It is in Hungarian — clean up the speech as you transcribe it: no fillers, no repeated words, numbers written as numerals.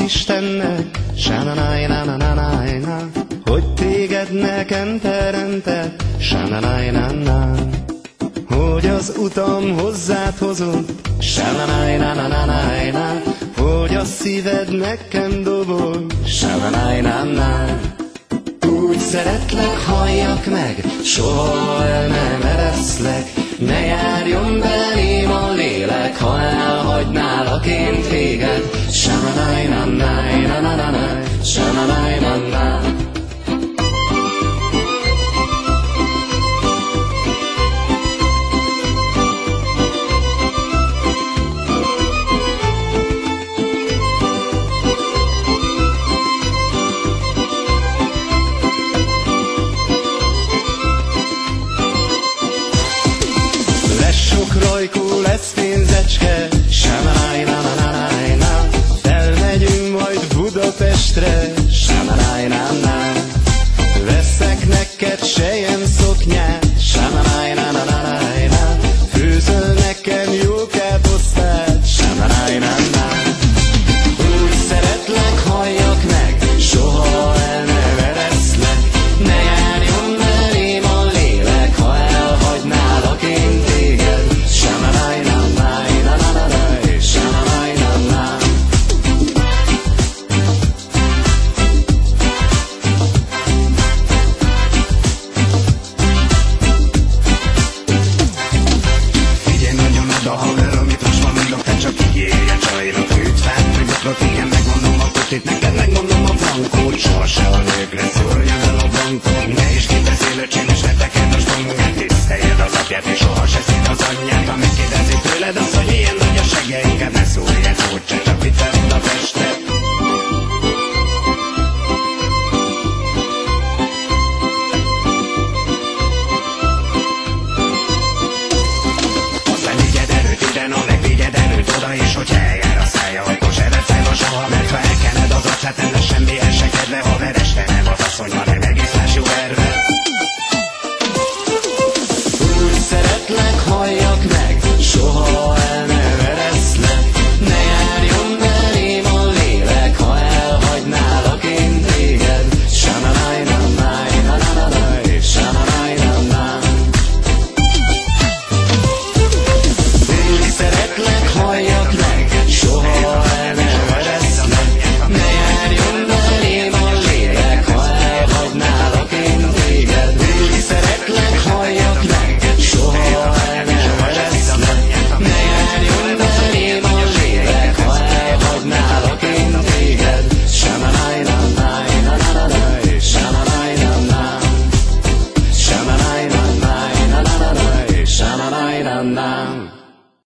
Istennek, sa-na-na-na-na-na-na, hogy téged nekem teremtett, sa-na-na-na-na, hogy az utam hozzád hozott, sa-na-na-na-na-na-na, hogy a szíved nekem dobog, sa-na-na-na-na. Úgy szeretlek, halljak meg, soha el nem ereszlek, ne járjon belém a lélek, ha elhagynálak én téged. Sa-na-na-na-na-na-na-na, sa-na-na-na-na.